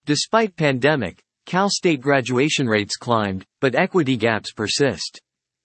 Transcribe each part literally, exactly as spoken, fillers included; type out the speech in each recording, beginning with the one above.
Despite pandemic, Cal State graduation rates climbed, but equity gaps persist.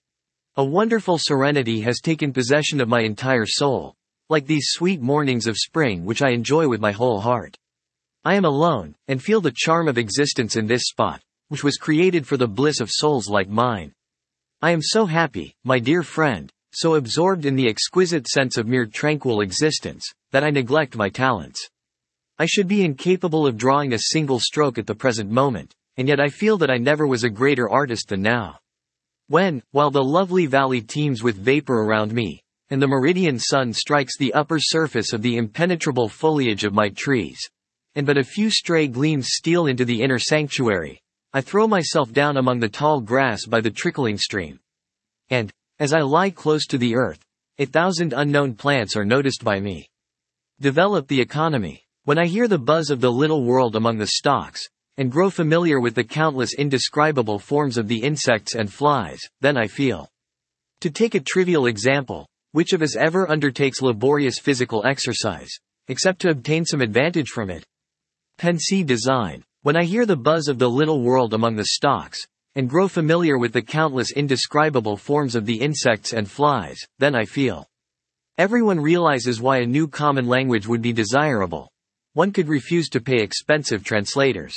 A wonderful serenity has taken possession of my entire soul, like these sweet mornings of spring which I enjoy with my whole heart. I am alone, and feel the charm of existence in this spot, which was created for the bliss of souls like mine. I am so happy, my dear friend, so absorbed in the exquisite sense of mere tranquil existence, that I neglect my talents. I should be incapable of drawing a single stroke at the present moment, and yet I feel that I never was a greater artist than now. When, while the lovely valley teems with vapor around me, and the meridian sun strikes the upper surface of the impenetrable foliage of my trees, and but a few stray gleams steal into the inner sanctuary, I throw myself down among the tall grass by the trickling stream. And, as I lie close to the earth, a thousand unknown plants are noticed by me. Develop the economy. When I hear the buzz of the little world among the stalks, and grow familiar with the countless indescribable forms of the insects and flies, then I feel. To take a trivial example, which of us ever undertakes laborious physical exercise, except to obtain some advantage from it? Pensée design. When I hear the buzz of the little world among the stalks, and grow familiar with the countless indescribable forms of the insects and flies, then I feel. Everyone realizes why a new common language would be desirable. One could refuse to pay expensive translators.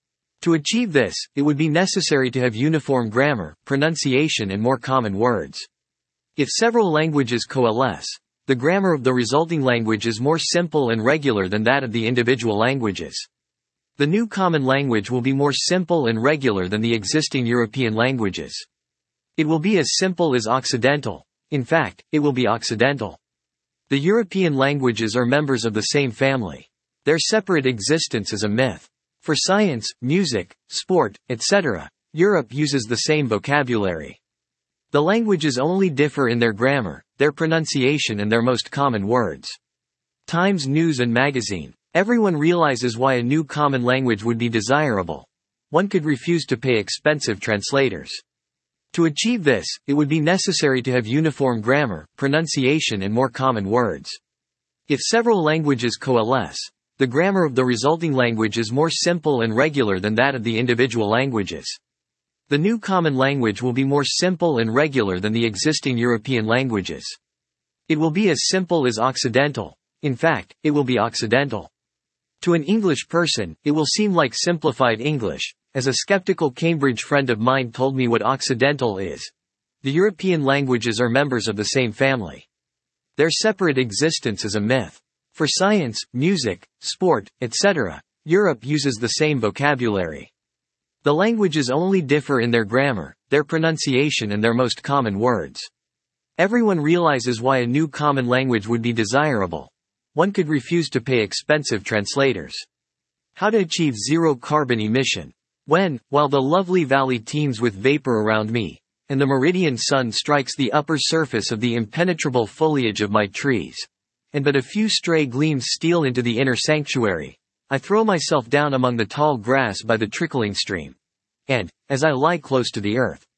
To achieve this, it would be necessary to have uniform grammar, pronunciation and more common words. If several languages coalesce, the grammar of the resulting language is more simple and regular than that of the individual languages. The new common language will be more simple and regular than the existing European languages. It will be as simple as Occidental. In fact, it will be Occidental. The European languages are members of the same family. Their separate existence is a myth. For science, music, sport, et cetera, Europe uses the same vocabulary. The languages only differ in their grammar, their pronunciation and their most common words. Times News and Magazine. Everyone realizes why a new common language would be desirable. One could refuse to pay expensive translators. To achieve this, it would be necessary to have uniform grammar, pronunciation and more common words. If several languages coalesce, the grammar of the resulting language is more simple and regular than that of the individual languages. The new common language will be more simple and regular than the existing European languages. It will be as simple as Occidental. In fact, it will be Occidental. To an English person, it will seem like simplified English, as a skeptical Cambridge friend of mine told me what Occidental is. The European languages are members of the same family. Their separate existence is a myth. For science, music, sport, et cetera, Europe uses the same vocabulary. The languages only differ in their grammar, their pronunciation and their most common words. Everyone realizes why a new common language would be desirable. One could refuse to pay expensive translators. How to achieve zero carbon emission. When, while the lovely valley teems with vapor around me, and the meridian sun strikes the upper surface of the impenetrable foliage of my trees, and but a few stray gleams steal into the inner sanctuary, I throw myself down among the tall grass by the trickling stream. And, as I lie close to the earth,